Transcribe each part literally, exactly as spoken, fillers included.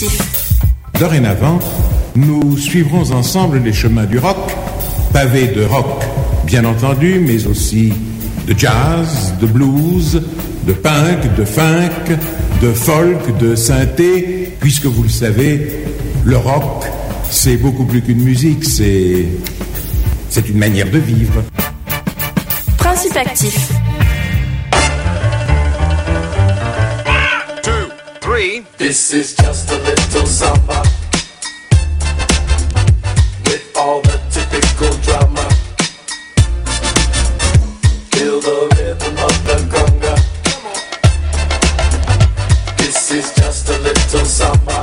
Perspectif. Dorénavant, nous suivrons ensemble les chemins du rock, pavés de rock, bien entendu, mais aussi de jazz, de blues, de punk, de funk, de folk, de synthé, puisque vous le savez, le rock, c'est beaucoup plus qu'une musique, c'est, c'est une manière de vivre. Principe actif. One, two, three. This is just a little samba with all the typical drama. Feel the rhythm of the conga. This is just a little samba.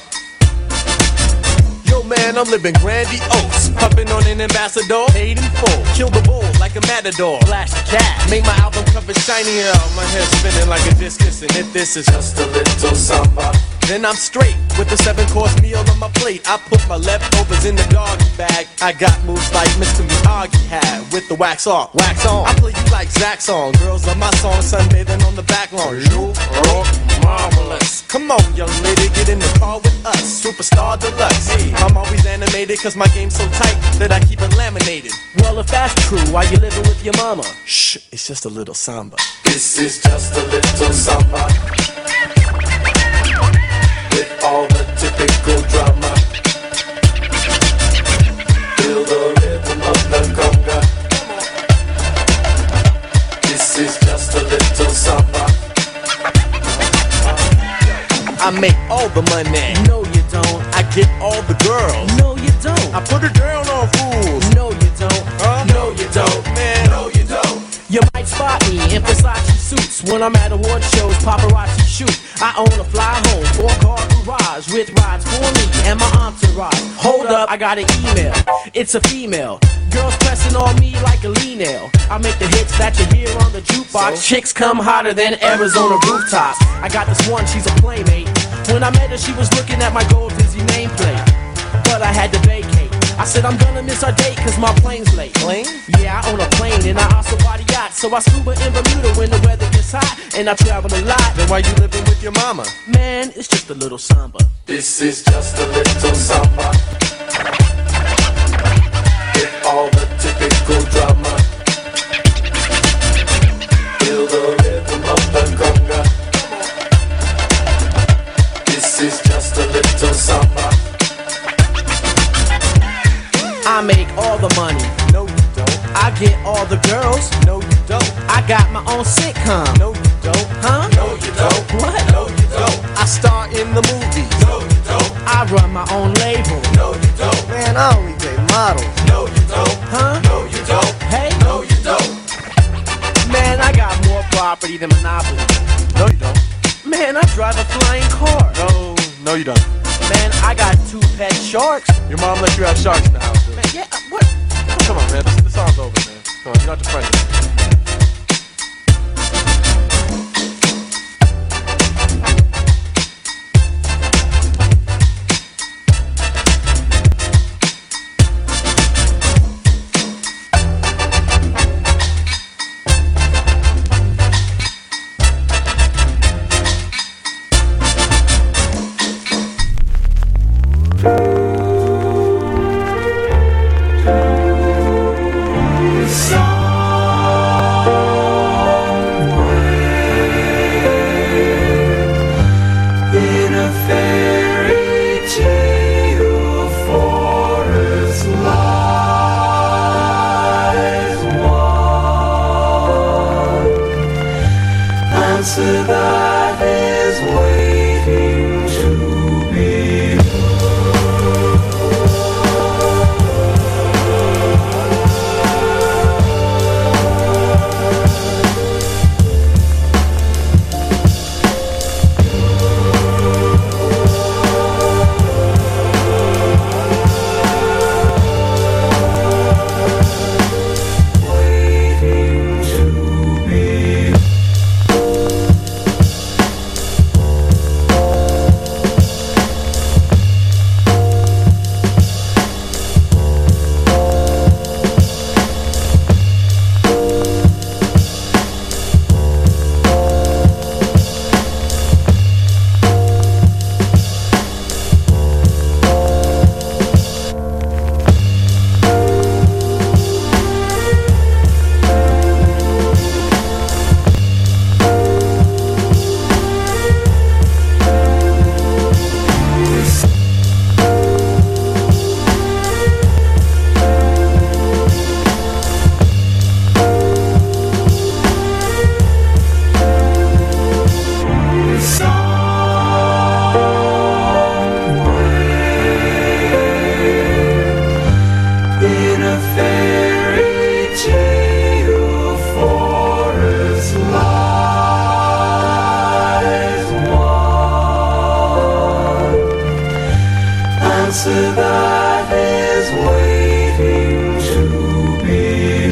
Yo man, I'm living grandiose, pumping on an ambassador, paid in full. Kill the bull like a matador, flash the cat, make my album cover shinier. My head spinning like a discus, and if this is just a little samba, then I'm straight with the seven-course meal on my plate. I put my leftovers in the doggy bag. I got moves like Mister Miyagi had with the wax off, wax on. I play you like Zach's song. Girls love my song, sunbathing on the back lawn. You are marvelous. Come on, young lady, get in the car with us. Superstar deluxe. Hey, I'm always animated cause my game's so tight that I keep it laminated. Well, if that's true, why you living with your mama? Shh, it's just a little samba. This is just a little samba with all the typical drama. Feel the rhythm of the conga. This is just a little samba. I make all the money. No, you don't. I get all the girls. No, you don't. I put her down on fools. No, you don't. Huh? No, you don't. Man, no, you don't. You might spot me in Versace suits when I'm at award shows, paparazzi shoot. I own a fly home, four-car garage with rides for me and my entourage. Hold up, I got an email. It's a female. Girls pressing on me like a lean nail. I make the hits that you hear on the jukebox. So? Chicks come hotter than Arizona rooftops. I got this one, she's a playmate. When I met her, she was looking at my gold Dizzy nameplate. But I had to vacate. I said I'm gonna miss our date cause my plane's late. Plane? Yeah, I own a plane and I also bought a yacht. So I scuba in Bermuda when the weather gets hot. And I travel a lot. Then why you living with your mama? Man, it's just a little samba. This is just a little samba with all the typical drama. Feel the rhythm of the conga. This is just a little samba. I make all the money. No, you don't. I get all the girls. No, you don't. I got my own sitcom. No, you don't. Huh? No, you don't. What? No, you don't. I star in the movies. No, you don't. I run my own label. No, you don't. Man, I only date models. No, you don't. Huh? No, you don't. Hey? No, you don't. Man, I got more property than Monopoly. No, you don't. Man, I drive a flying car. No, no, you don't. Man, I got two pet sharks. Your mom let you have sharks in the house, dude. Man, yeah, what? Come on, man. This, this song's over, man. Come on, you're not the president. Song answer that is waiting to be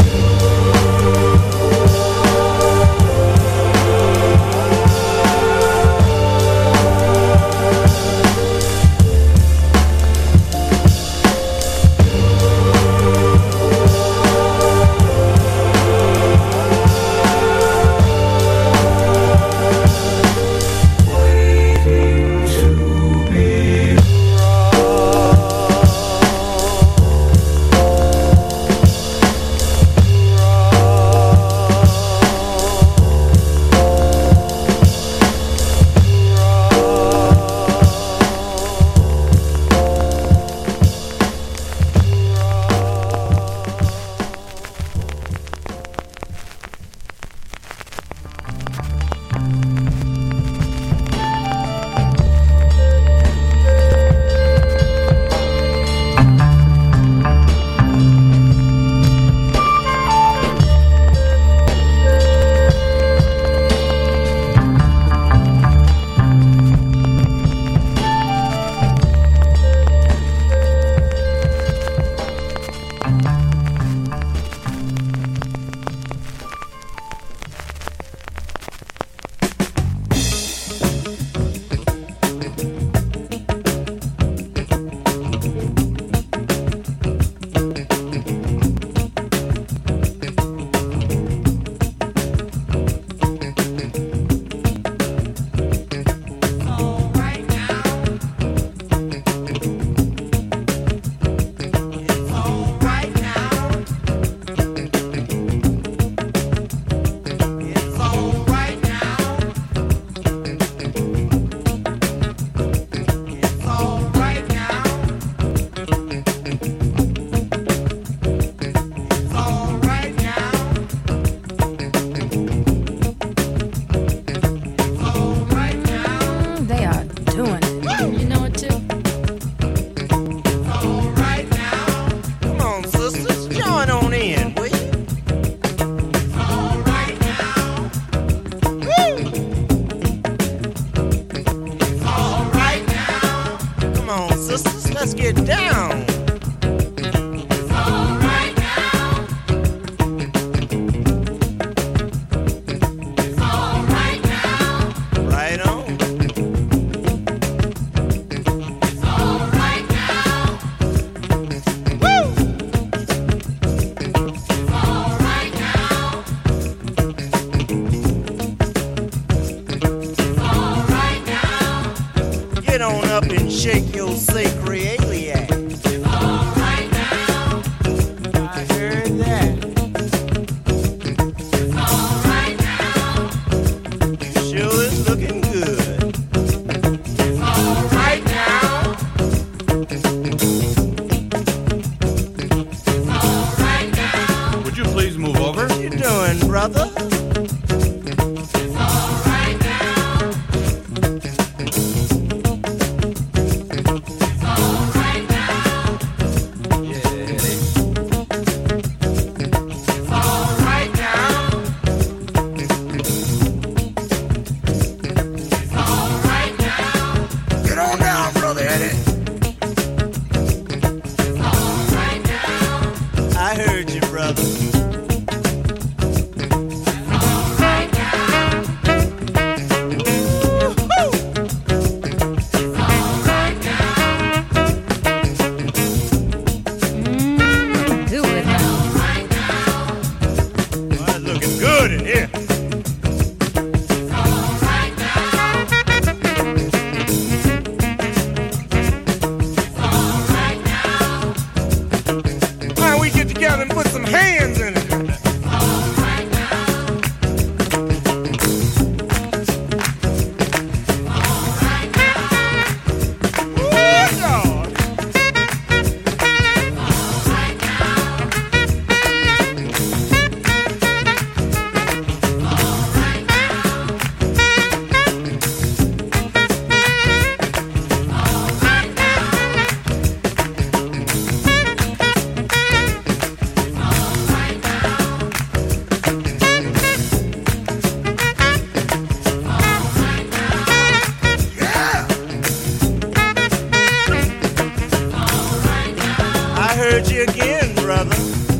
heard you again, brother.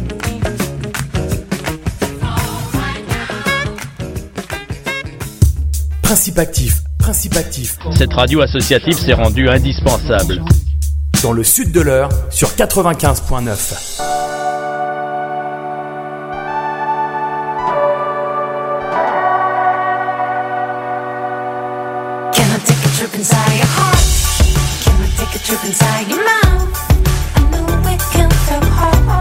Principe actif, principe actif. Cette radio associative s'est rendue indispensable. Dans le sud de l'Eure, sur quatre-vingt-quinze point neuf. Can I take a trip inside your heart? Can I take a trip inside your mouth? I know we can feel whole.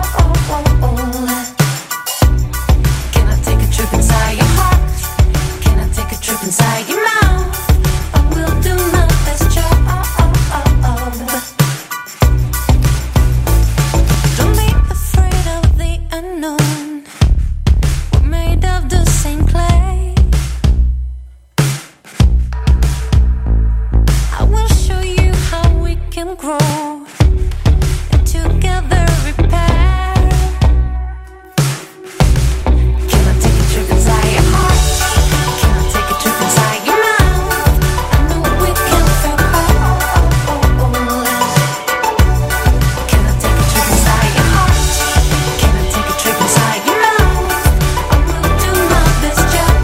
Can I take a trip inside your heart? Can I take a trip inside your mouth? I will do my best job. Don't be afraid of the unknown. We're made of the same clay. I will show you how we can grow and together repair. Can I take a trip inside your heart? Can I take a trip inside your mouth? I know we can feel whole. Can I take a trip inside your heart? Can I take a trip inside your mouth? I will do my best job.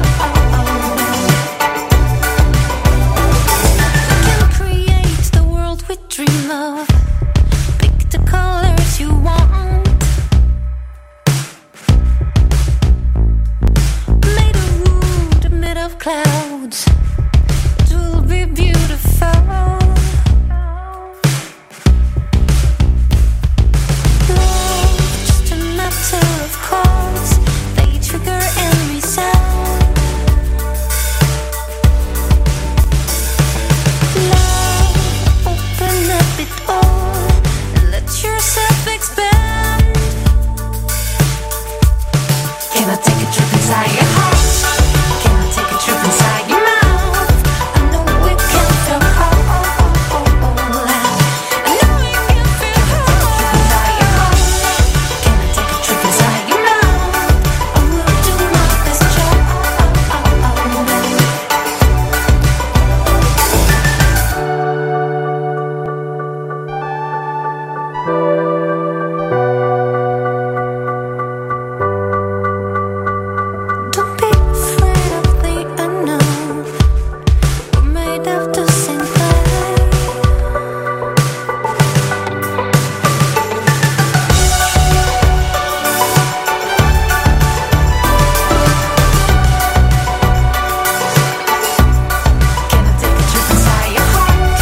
We can create the world we dream of. Pick the colors you want. Made of wood, made of clouds. It will be beautiful. Love, just a matter of chords. They trigger and resound. Love, open up it all and let yourself expand. Can I take a trip inside your heart? Can I take a trip inside your mouth? I know we can feel whole. I know we can feel whole. Can I take a trip inside your mouth? I will do my best job. Don't be afraid of the unknown. We're made of the same clay. Can I take a trip inside your heart?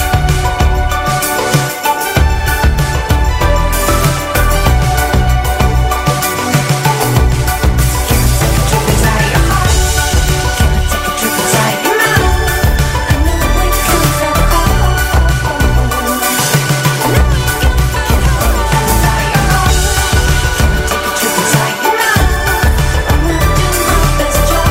Can I take a trip inside your heart? Can I take a trip inside your mouth? I know we can feel whole. I know we can feel whole. Inside your heart. Can I take a trip inside your mouth? I will do my best job.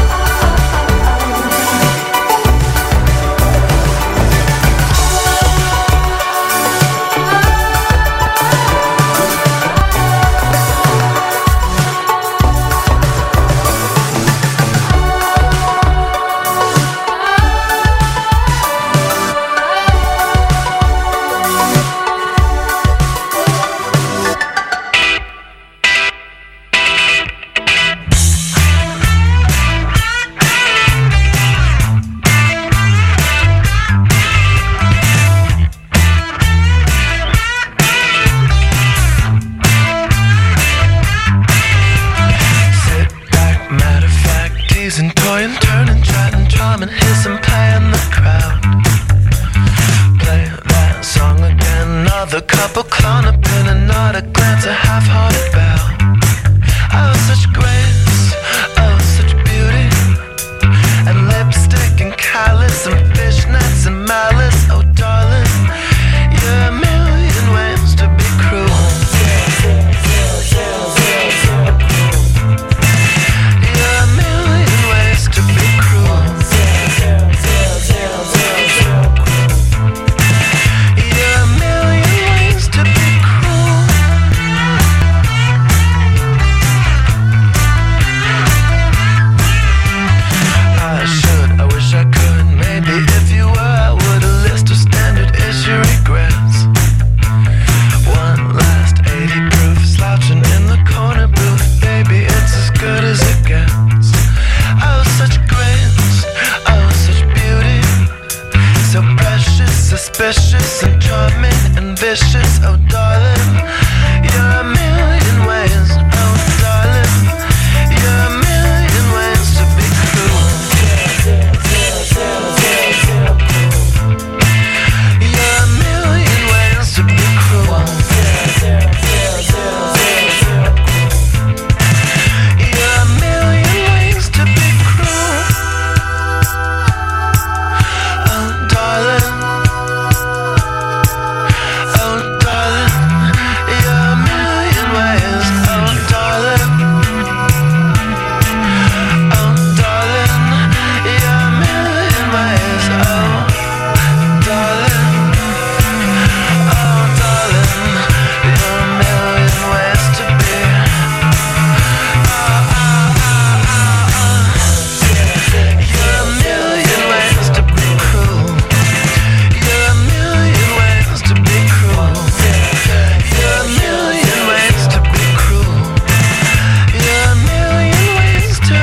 Sit back, matter of fact, teasing, toying, turning, chatting, charming, hissing, playing the crowd. Play that song again, another couple clown up in another glance, a half-hearted bow. Oh, such grace, oh, such beauty, and lipstick and callus and fishnets and malice. Oh, darling, you're a million ways to be cruel. You're a million ways to be cruel. You're a million ways to be cruel. ways, oh darling. You're a million ways, oh darling. You're a million ways to be cruel. You're a million ways to be cruel. You're a million ways to be cruel. Oh darling. Oh darling. You're a million ways. Oh darling. Oh darling. You're a million ways. Oh darling. Oh darling. You're a million ways to be. You're a million ways to be cruel. You're a million ways to be cruel. You're a million ways to be cruel. You're a million ways to be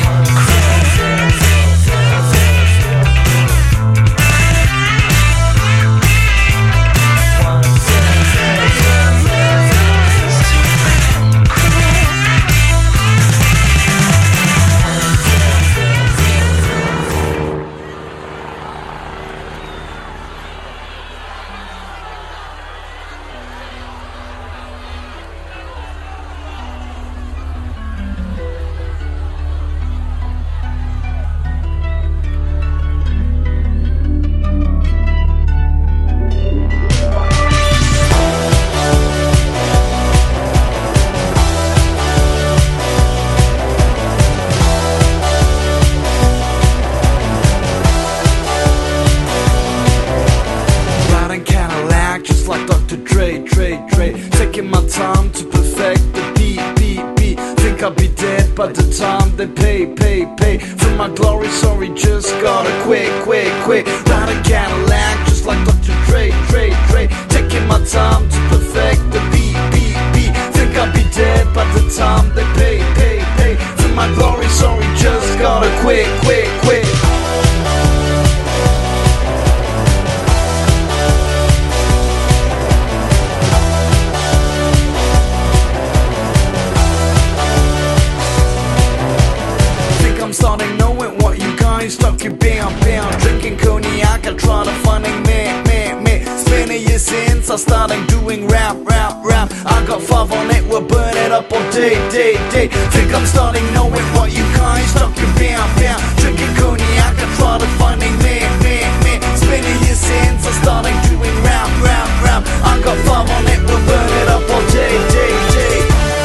riding Cadillac just like Doctor Dre, Dre, Dre. Taking my time to perfect the beat, beat, beat. Think I'll be dead by the time they pay, pay, pay. For my glory, sorry, just gotta quit, quit, quit. Riding Cadillac just like Doctor Dre, Dre, Dre. Taking my time to perfect the beat, beat, beat. Think I'll be dead by the time they pay, pay, pay. For my glory, sorry, just gotta quit, quit, quit. Think I'm starting knowing what you guys talking about, about. Drinking cognac, I try to finding me, me, me. Spinning years since I started doing rap, rap, rap. I got five on it, we'll burn it up all day, day, day. Think I'm starting knowing what you guys talking about, about. Drinking cognac, I try to finding me, me, me. Spinning years since I started doing rap, rap, rap. I got five on it, we'll burn it up all day, day, day.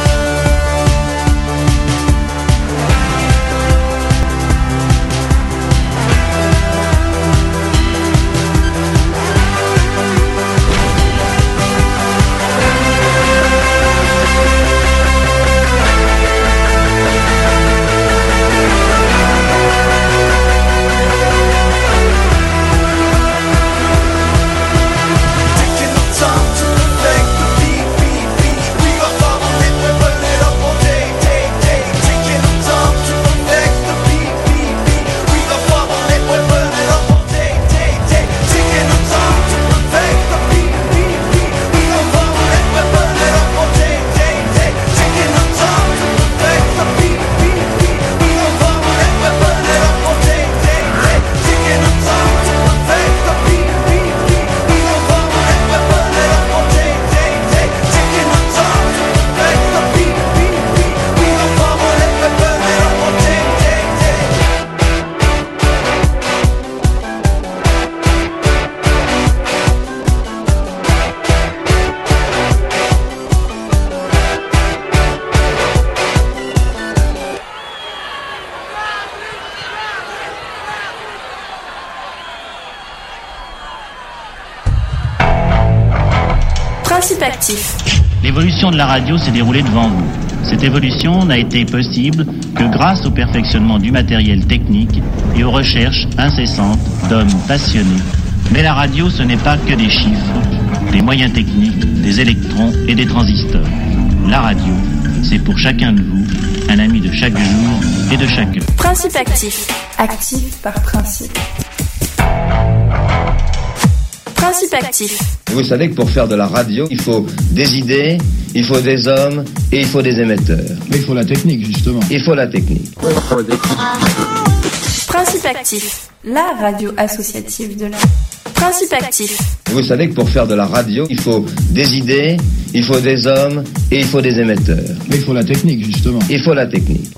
Taking the time to perfect the beat, beat, beat. We got five on it, we'll burn it up all day, day, day. Taking the time to perfect the beat, beat, beat. We got five on it, we'll burn it up all day, day, day. Taking the time to perfect the beat, beat, beat. We got five on it, we'll burn it up all day, day, day. Taking the time to perfect the beat, beat, beat. We got five on it, we'll burn it up all day, day, day. Taking the time to perfect the beat, beat, beat. We got five on it, we'll burn it up all day, day, day. Taking the time to perfect the beat, beat, beat. We got five on it, we'll burn it up all day, day, day. Principe actif. L'évolution de la radio s'est déroulée devant vous. Cette évolution n'a été possible que grâce au perfectionnement du matériel technique et aux recherches incessantes d'hommes passionnés. Mais la radio, ce n'est pas que des chiffres, des moyens techniques, des électrons et des transistors. La radio, c'est pour chacun de vous un ami de chaque jour et de chaque heure. Principe actif. Actif par principe. Principe actif. Vous savez que pour faire de la radio, il faut des idées, il faut des hommes et il faut des émetteurs. Mais il faut la technique, justement. Il faut la technique. Principe actif. La radio associative de la... Principe actif. Vous savez que pour faire de la radio, il faut des idées, il faut des hommes et il faut des émetteurs. Mais il faut la technique, justement. Il faut la technique.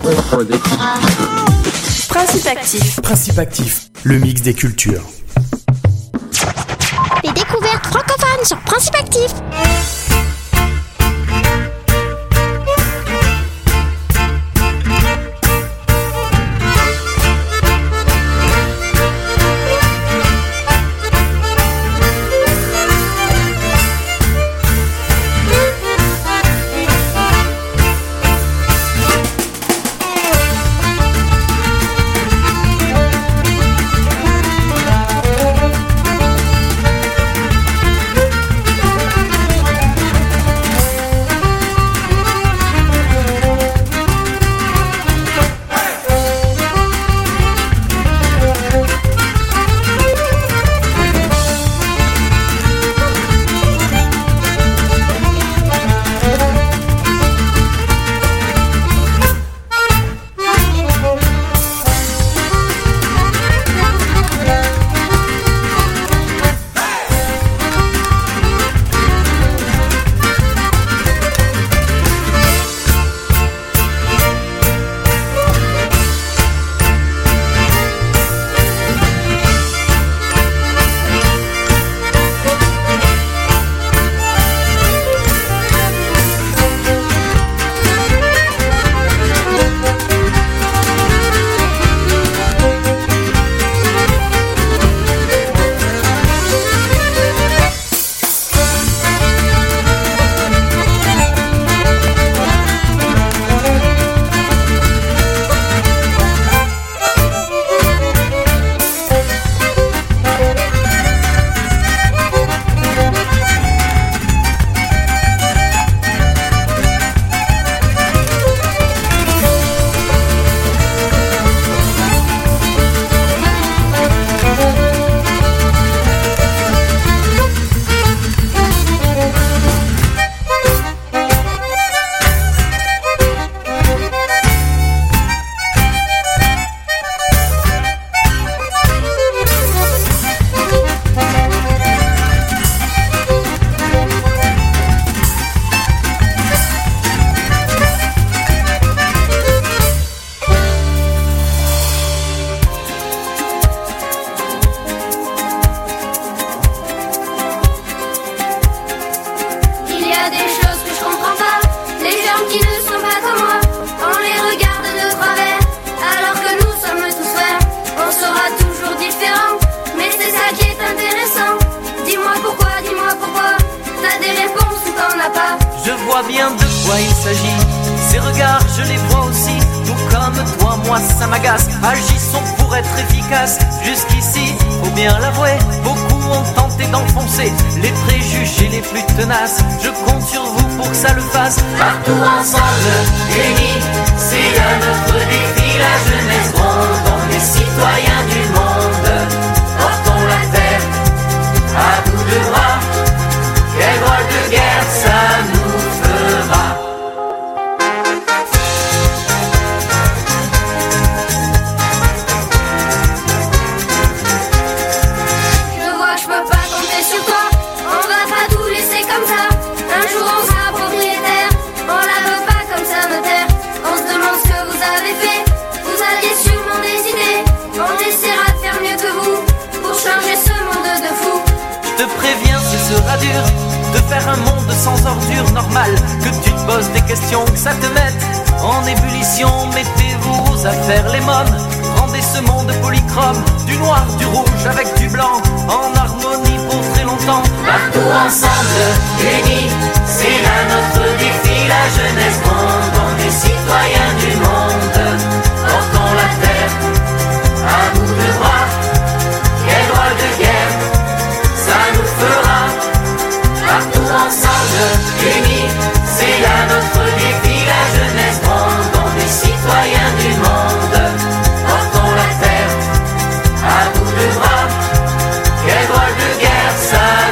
Principe actif. Principe actif, le mix des cultures. Les découvertes francophones sur Principe actif. bien de quoi il s'agit. Ces regards, je les vois aussi, tout comme toi, moi ça m'agace. Agissons pour être efficaces, jusqu'ici, faut bien l'avouer, beaucoup ont tenté d'enfoncer les préjugés les plus tenaces. Je compte sur vous pour que ça le fasse. Partout ensemble, unis, c'est là notre défi, la jeunesse gronde, on est citoyens du monde. Portons la terre à bout de bras, quel drôle de guerre ça nous fera. Je vois que je peux pas compter sur toi, on va pas tout laisser comme ça. Un jour on sera propriétaire, on la veut pas comme ça nos terres. On se demande ce que vous avez fait, vous aviez sûrement des idées. On essaiera de faire mieux que vous, pour changer ce monde de fou. Je te préviens, ce sera dur de faire un monde sans ordure normal. Que tu te poses des questions, que ça te mette en ébullition. Mettez-vous à faire les mômes, rendez ce monde polychrome, du noir, du rouge avec du blanc, en harmonie pour très longtemps. Partout ensemble, unis, c'est là notre défi, la jeunesse gronde, on est citoyens du monde. Portons la terre à bout de bras, quel drôle de guerre ça nous fera. Partout ensemble, unis, c'est là notre défi, la jeunesse gronde, on est citoyens du monde. Portons la terre à bout de bras, quel drôle de guerre ça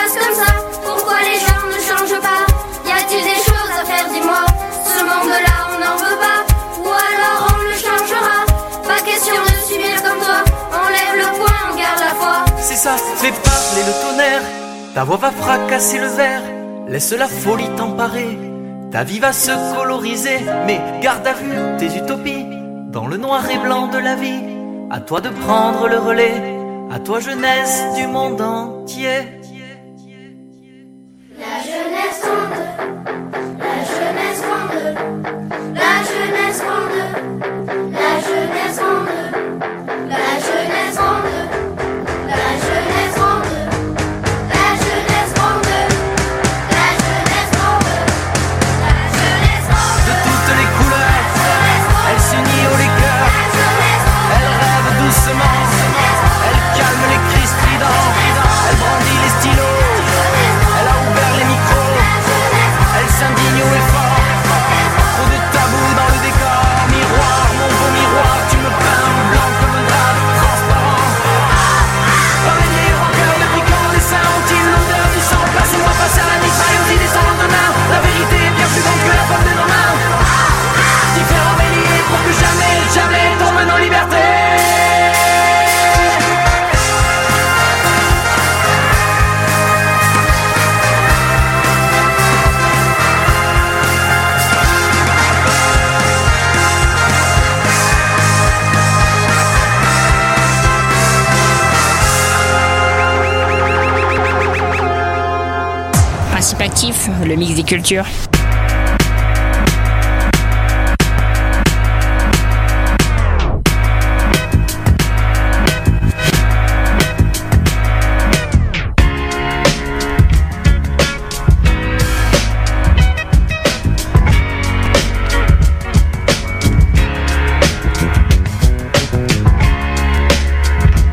passe comme ça? Pourquoi les gens ne changent pas? Y a-t-il des choses à faire, dis-moi? Ce monde-là, on n'en veut pas. Ou alors on le changera. Pas question de subir comme toi. On lève le poing, on garde la foi. C'est ça, fais parler le tonnerre. Ta voix va fracasser le verre. Laisse la folie t'emparer. Ta vie va se coloriser. Mais garde à vue tes utopies. Dans le noir et blanc de la vie. À toi de prendre le relais. À toi jeunesse du monde entier. La jeunesse grande, la jeunesse grande, la jeunesse grande, la jeunesse grande, la jeunesse grande, la jeunesse grande, la jeunesse grande, la jeunesse grande, la jeunesse grande. De toutes les couleurs, elle s'unit aux les cœurs, elle rêve doucement, elle calme les cris stridents, elle brandit les stylos, elle a ouvert les micros, elle s'indigne haut et fort. Trop de tabous dans le décor. Miroir, mon beau miroir, tu me peins blanc comme un drap transparent. Par les vieilles rancœurs depuis quand les seins ont-ils l'odeur du sang? Placez-moi face à la mitraille aux idées sans lendemain. La vérité est bien plus grande que la pomme de nos mains. Différents béliers pour que jamais, jamais tombent nos libertés. Principe actif, le mix des cultures.